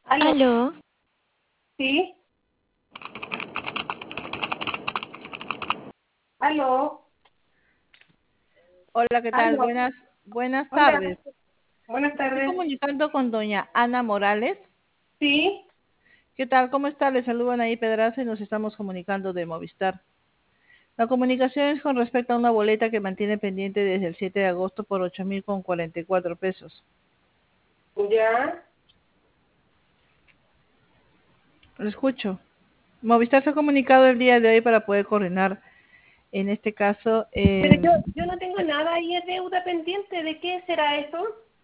Aló, Aló, sí, aló, Hola, ¿qué tal? aló. Buenas Hola, tardes. buenas Me estoy tardes. comunicando con doña Ana Morales. Sí, ¿Qué tal? ¿Cómo está? Le saludan ahí Pedraza y nos estamos comunicando de Movistar. La comunicación es con respecto a una boleta que mantiene pendiente desde el 7 de agosto por 8.044 pesos. ya. Lo escucho. Movistar se ha comunicado el día de hoy para poder coordinar, en este caso, Pero yo no tengo nada ahí de deuda pendiente. ¿De qué será eso?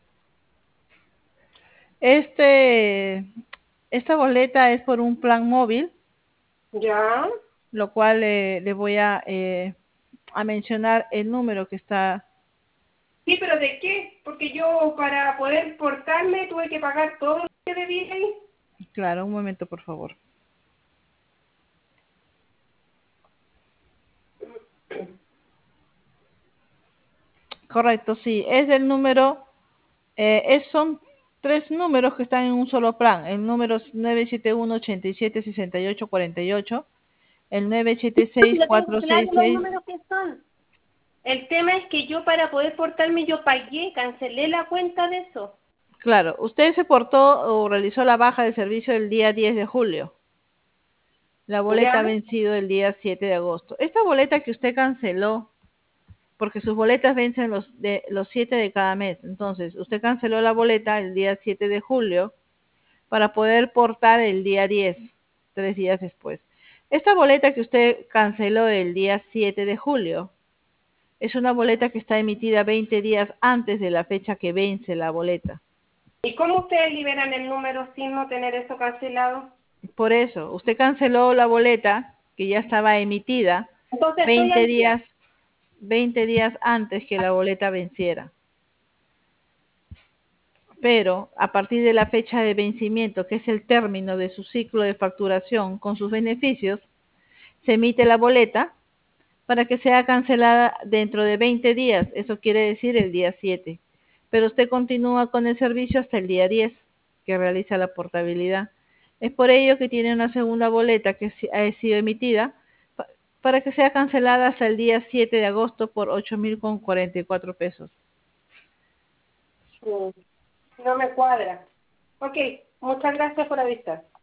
este, esta boleta es por un plan móvil, Ya. lo cual le voy a mencionar el número que está. Sí, pero ¿de qué? Porque yo para poder portarme tuve que pagar todo lo que debía ahí. Claro, un momento, por favor. Correcto, sí, es el número, son tres números que están en un solo plan. El número es 971-87-68-48, el Lo tengo claro los 976-466. números que son. El tema es que yo para poder portarme yo pagué, cancelé la cuenta de eso. Claro, usted se portó o realizó la baja de servicio el día 10 de julio. La boleta ¿Ya? ha vencido el día 7 de agosto. Esta boleta que usted canceló, porque sus boletas vencen los 7 de cada mes. Entonces, usted canceló la boleta el día 7 de julio para poder portar el día 10, 3 días después. Esta boleta que usted canceló el día 7 de julio es una boleta que está emitida 20 días antes de la fecha que vence la boleta. ¿Y cómo ustedes liberan el número sin no tener eso cancelado? Por eso, usted canceló la boleta que ya estaba emitida Entonces estoy 20 al día. días, 20 días antes que la boleta venciera. Pero a partir de la fecha de vencimiento, que es el término de su ciclo de facturación con sus beneficios, se emite la boleta para que sea cancelada dentro de 20 días, eso quiere decir el día 7. Pero usted continúa con el servicio hasta el día 10, que realiza la portabilidad. Es por ello que tiene una segunda boleta que ha sido emitida para que sea cancelada hasta el día 7 de agosto por 8.044 pesos. Mm, no me cuadra. Ok, muchas gracias por avisar.